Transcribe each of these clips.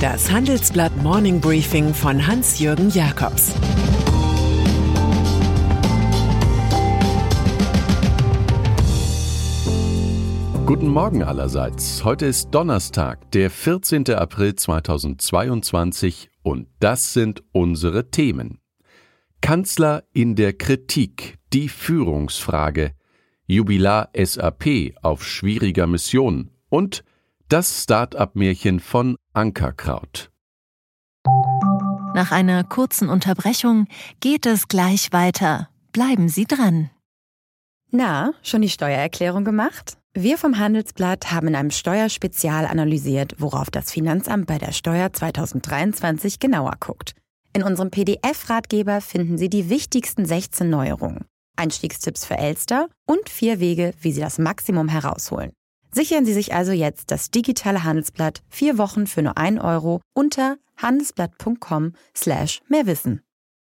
Das Handelsblatt Morning Briefing von Hans-Jürgen Jakobs. Guten Morgen allerseits. Heute ist Donnerstag, der 14. April 2022 und das sind unsere Themen. Kanzler in der Kritik, die Führungsfrage, Jubilar SAP auf schwieriger Mission und das Start-up-Märchen von Ankerkraut. Nach einer kurzen Unterbrechung geht es gleich weiter. Bleiben Sie dran. Na, schon die Steuererklärung gemacht? Wir vom Handelsblatt haben in einem Steuerspezial analysiert, worauf das Finanzamt bei der Steuer 2023 genauer guckt. In unserem PDF-Ratgeber finden Sie die wichtigsten 16 Neuerungen, Einstiegstipps für Elster und 4 Wege, wie Sie das Maximum herausholen. Sichern Sie sich also jetzt das digitale Handelsblatt 4 Wochen für nur 1 Euro unter handelsblatt.com/mehrwissen.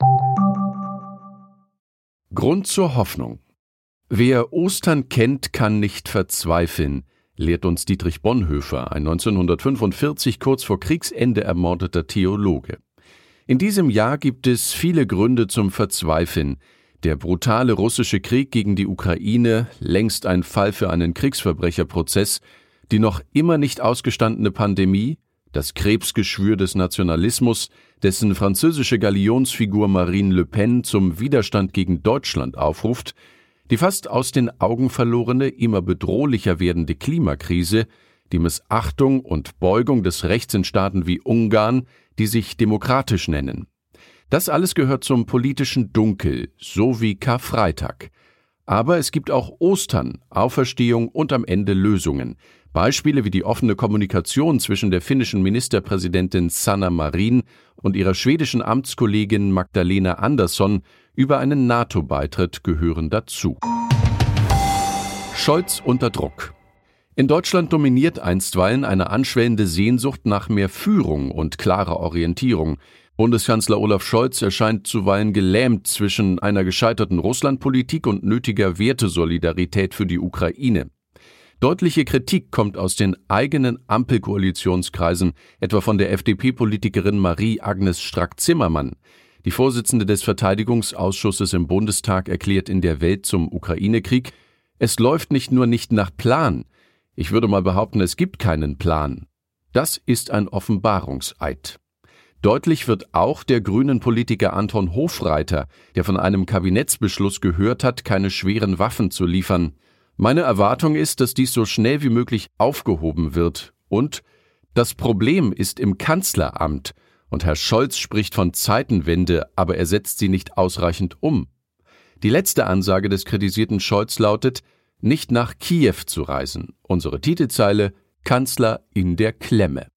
Grund zur Hoffnung. Wer Ostern kennt, kann nicht verzweifeln, lehrt uns Dietrich Bonhoeffer, ein 1945 kurz vor Kriegsende ermordeter Theologe. In diesem Jahr gibt es viele Gründe zum Verzweifeln. Der brutale russische Krieg gegen die Ukraine, längst ein Fall für einen Kriegsverbrecherprozess, die noch immer nicht ausgestandene Pandemie, das Krebsgeschwür des Nationalismus, dessen französische Galionsfigur Marine Le Pen zum Widerstand gegen Deutschland aufruft, die fast aus den Augen verlorene, immer bedrohlicher werdende Klimakrise, die Missachtung und Beugung des Rechts in Staaten wie Ungarn, die sich demokratisch nennen. Das alles gehört zum politischen Dunkel, so wie Karfreitag. Aber es gibt auch Ostern, Auferstehung und am Ende Lösungen. Beispiele wie die offene Kommunikation zwischen der finnischen Ministerpräsidentin Sanna Marin und ihrer schwedischen Amtskollegin Magdalena Andersson über einen NATO-Beitritt gehören dazu. Scholz unter Druck. In Deutschland dominiert einstweilen eine anschwellende Sehnsucht nach mehr Führung und klarer Orientierung. Bundeskanzler Olaf Scholz erscheint zuweilen gelähmt zwischen einer gescheiterten Russlandpolitik und nötiger Wertesolidarität für die Ukraine. Deutliche Kritik kommt aus den eigenen Ampelkoalitionskreisen, etwa von der FDP-Politikerin Marie-Agnes Strack-Zimmermann. Die Vorsitzende des Verteidigungsausschusses im Bundestag erklärt in der Welt zum Ukraine-Krieg: Es läuft nicht nur nicht nach Plan. Ich würde mal behaupten, es gibt keinen Plan. Das ist ein Offenbarungseid. Deutlich wird auch der grünen Politiker Anton Hofreiter, der von einem Kabinettsbeschluss gehört hat, keine schweren Waffen zu liefern. Meine Erwartung ist, dass dies so schnell wie möglich aufgehoben wird. Und das Problem ist im Kanzleramt. Und Herr Scholz spricht von Zeitenwende, aber er setzt sie nicht ausreichend um. Die letzte Ansage des kritisierten Scholz lautet: nicht nach Kiew zu reisen. Unsere Titelzeile: Kanzler in der Klemme.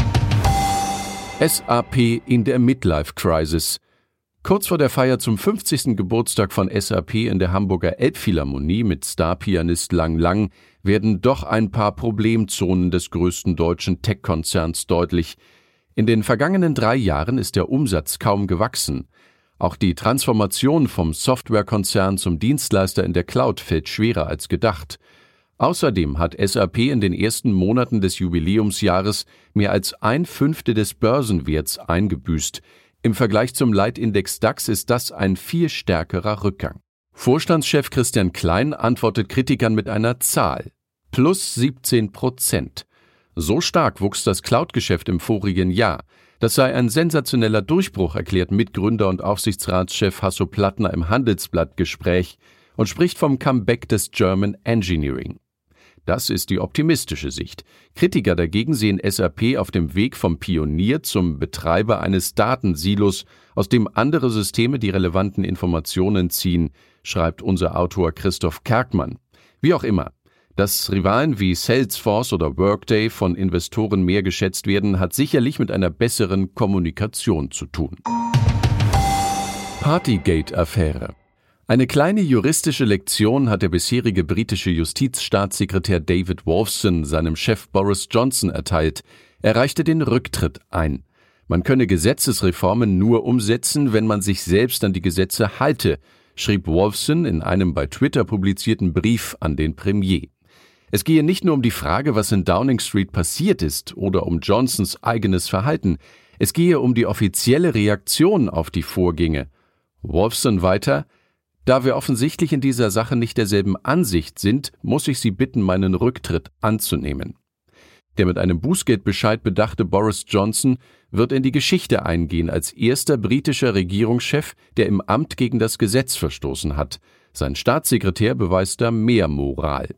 SAP in der Midlife-Crisis. Kurz vor der Feier zum 50. Geburtstag von SAP in der Hamburger Elbphilharmonie mit Starpianist Lang Lang werden doch ein paar Problemzonen des größten deutschen Tech-Konzerns deutlich. In den vergangenen 3 Jahren ist der Umsatz kaum gewachsen. Auch die Transformation vom Softwarekonzern zum Dienstleister in der Cloud fällt schwerer als gedacht. Außerdem hat SAP in den ersten Monaten des Jubiläumsjahres mehr als 1/5 des Börsenwerts eingebüßt. Im Vergleich zum Leitindex DAX ist das ein viel stärkerer Rückgang. Vorstandschef Christian Klein antwortet Kritikern mit einer Zahl: plus 17%. So stark wuchs das Cloud-Geschäft im vorigen Jahr. Das sei ein sensationeller Durchbruch, erklärt Mitgründer und Aufsichtsratschef Hasso Plattner im Handelsblatt-Gespräch und spricht vom Comeback des German Engineering. Das ist die optimistische Sicht. Kritiker dagegen sehen SAP auf dem Weg vom Pionier zum Betreiber eines Datensilos, aus dem andere Systeme die relevanten Informationen ziehen, schreibt unser Autor Christoph Kerkmann. Wie auch immer, dass Rivalen wie Salesforce oder Workday von Investoren mehr geschätzt werden, hat sicherlich mit einer besseren Kommunikation zu tun. Partygate-Affäre. Eine kleine juristische Lektion hat der bisherige britische Justizstaatssekretär David Wolfson seinem Chef Boris Johnson erteilt. Er reichte den Rücktritt ein. Man könne Gesetzesreformen nur umsetzen, wenn man sich selbst an die Gesetze halte, schrieb Wolfson in einem bei Twitter publizierten Brief an den Premier. Es gehe nicht nur um die Frage, was in Downing Street passiert ist oder um Johnsons eigenes Verhalten. Es gehe um die offizielle Reaktion auf die Vorgänge. Wolfson weiter: Da wir offensichtlich in dieser Sache nicht derselben Ansicht sind, muss ich Sie bitten, meinen Rücktritt anzunehmen. Der mit einem Bußgeldbescheid bedachte Boris Johnson wird in die Geschichte eingehen als erster britischer Regierungschef, der im Amt gegen das Gesetz verstoßen hat. Sein Staatssekretär beweist da mehr Moral.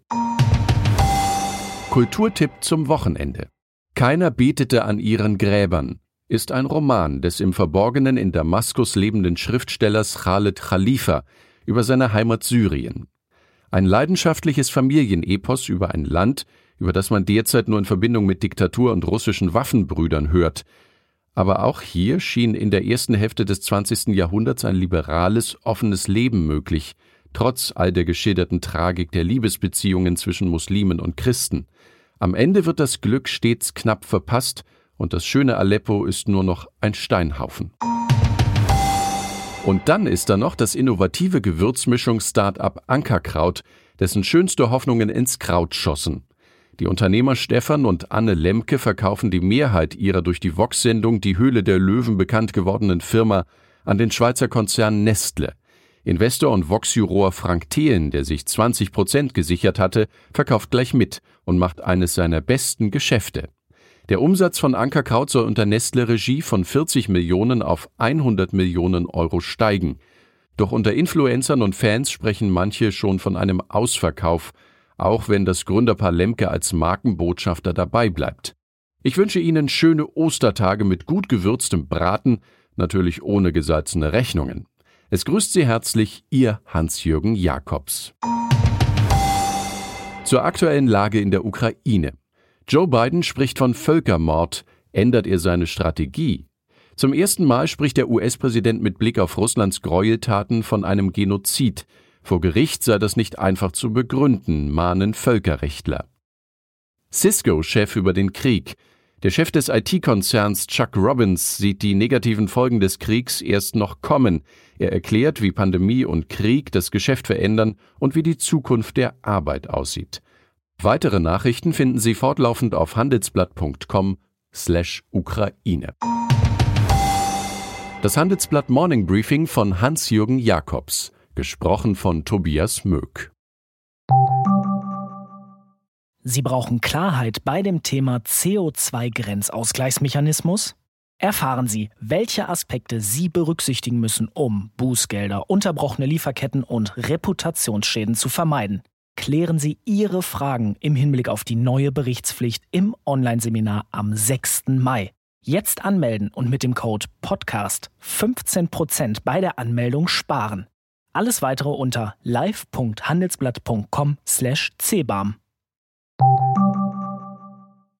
Kulturtipp zum Wochenende. Keiner betete an ihren Gräbern ist ein Roman des im Verborgenen in Damaskus lebenden Schriftstellers Khaled Khalifa über seine Heimat Syrien. Ein leidenschaftliches Familienepos über ein Land, über das man derzeit nur in Verbindung mit Diktatur und russischen Waffenbrüdern hört. Aber auch hier schien in der ersten Hälfte des 20. Jahrhunderts ein liberales, offenes Leben möglich, trotz all der geschilderten Tragik der Liebesbeziehungen zwischen Muslimen und Christen. Am Ende wird das Glück stets knapp verpasst und das schöne Aleppo ist nur noch ein Steinhaufen. Und dann ist da noch das innovative Gewürzmischung-Start-up Ankerkraut, dessen schönste Hoffnungen ins Kraut schossen. Die Unternehmer Stefan und Anne Lemke verkaufen die Mehrheit ihrer durch die Vox-Sendung Die Höhle der Löwen bekannt gewordenen Firma an den Schweizer Konzern Nestle. Investor und Vox-Juror Frank Thelen, der sich 20% gesichert hatte, verkauft gleich mit und macht eines seiner besten Geschäfte. Der Umsatz von Ankerkraut soll unter Nestle-Regie von 40 Millionen auf 100 Millionen Euro steigen. Doch unter Influencern und Fans sprechen manche schon von einem Ausverkauf, auch wenn das Gründerpaar Lemke als Markenbotschafter dabei bleibt. Ich wünsche Ihnen schöne Ostertage mit gut gewürztem Braten, natürlich ohne gesalzene Rechnungen. Es grüßt Sie herzlich, Ihr Hans-Jürgen Jakobs. Zur aktuellen Lage in der Ukraine. Joe Biden spricht von Völkermord. Ändert er seine Strategie? Zum ersten Mal spricht der US-Präsident mit Blick auf Russlands Gräueltaten von einem Genozid. Vor Gericht sei das nicht einfach zu begründen, mahnen Völkerrechtler. Cisco-Chef über den Krieg. Der Chef des IT-Konzerns Chuck Robbins sieht die negativen Folgen des Kriegs erst noch kommen. Er erklärt, wie Pandemie und Krieg das Geschäft verändern und wie die Zukunft der Arbeit aussieht. Weitere Nachrichten finden Sie fortlaufend auf handelsblatt.com/Ukraine. Das Handelsblatt Morning Briefing von Hans-Jürgen Jakobs, gesprochen von Tobias Möck. Sie brauchen Klarheit bei dem Thema CO2-Grenzausgleichsmechanismus? Erfahren Sie, welche Aspekte Sie berücksichtigen müssen, um Bußgelder, unterbrochene Lieferketten und Reputationsschäden zu vermeiden. Klären Sie Ihre Fragen im Hinblick auf die neue Berichtspflicht im Online-Seminar am 6. Mai. Jetzt anmelden und mit dem Code PODCAST 15% bei der Anmeldung sparen. Alles weitere unter live.handelsblatt.com/cbam.